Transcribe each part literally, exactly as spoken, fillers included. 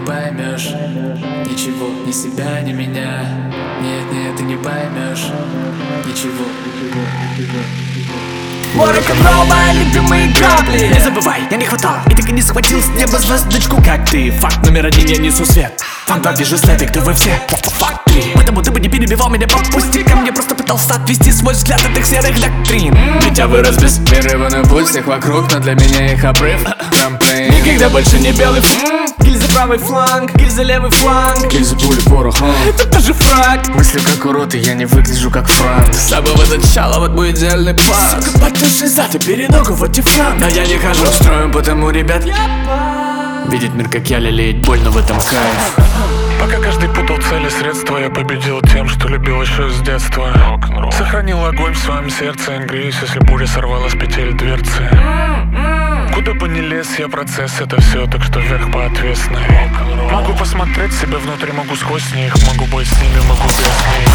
поймешь ничего, ни себя, ни меня. Нет, нет, ты не поймешь ничего. Мой рок-н-ролл, мои любимые грабли. Не забывай, я не хватал и так и не схватил с неба звездочку, как ты. Факт номер один, я несу свет. Фанта, вижу следы, кто вы все. Факты. Поэтому ты бы не перебивал меня по пустякам. Я просто пытался отвести свой взгляд от их серых доктрин. Ведь я вырос без мира на путь всех вокруг, но для меня их обрыв трамплин. Никогда больше не белый фм. Гильза правый фланг, гильза левый фланг. Гильза пули порохом. Это тоже фраг. Мысли как урод, и я не выгляжу как франк. С самого начала вот мой идеальный план. Сука, потуши зад и переногу, вот и франк. Но я не хожу строем, потому, ребят, видеть мир, как я, лелеять больно, в этом кайф. Пока каждый путал цели, средства, я победил тем, что любил еще с детства. Сохранил огонь в своем сердце, греюсь, если буря сорвала с петель дверцы. Куда бы ни лез, я процесс, это все, так что вверх по отвесной. Могу посмотреть себя внутри, могу сквозь них, могу быть с ними, могу без них.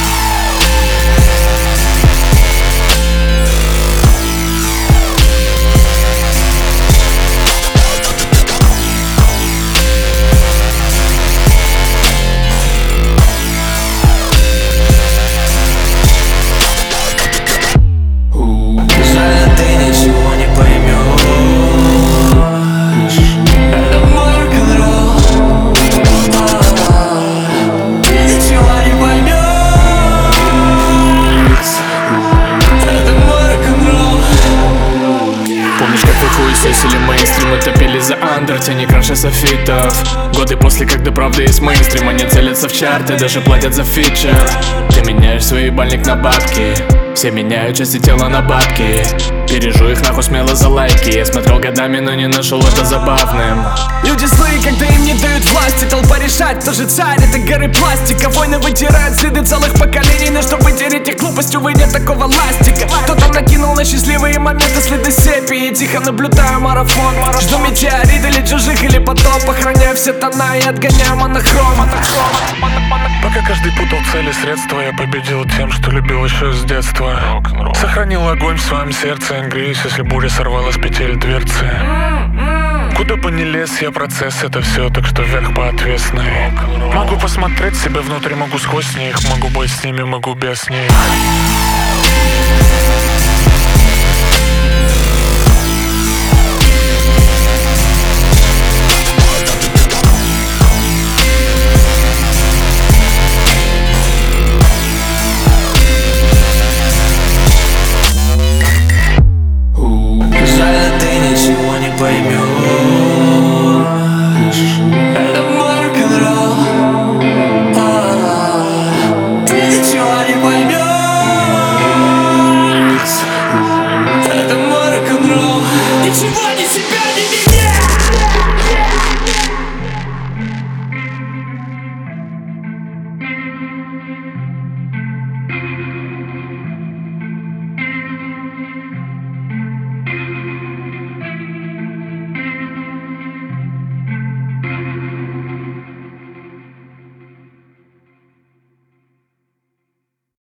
Или мейнстрим утопили за андер, тени краше софитов. Годы после, когда правда есть мейнстрим, они целятся в чарты, даже платят за фичер. Ты меняешь свой ебальник на бабки, все меняют части тела на бабки. Пережу их нахуй смело за лайки. Я смотрел годами, но не нашел это забавным. Люди злые, когда им не дают власти. Толпа решать, кто же царь, это горы пластика. Войны вытирают следы целых поколений. Но чтобы тереть их глупостью, вы нет такого ластика. Кто-то накинул на счастливые моменты следы сепии. Тихо наблюдаю марафон. Жду метеорит или чужих, или потоп. Охраняю все тона и отгоняю монохром. Пока каждый путал цели, средства, я победил тем, что любил еще с детства. Сохранил огонь в своем сердце, греюсь, если буря сорвала с петель дверцы. Куда бы ни лез, я процесс, это все, так что вверх по отвесной. Могу посмотреть себя внутри, могу сквозь них, могу быть с ними, могу без них.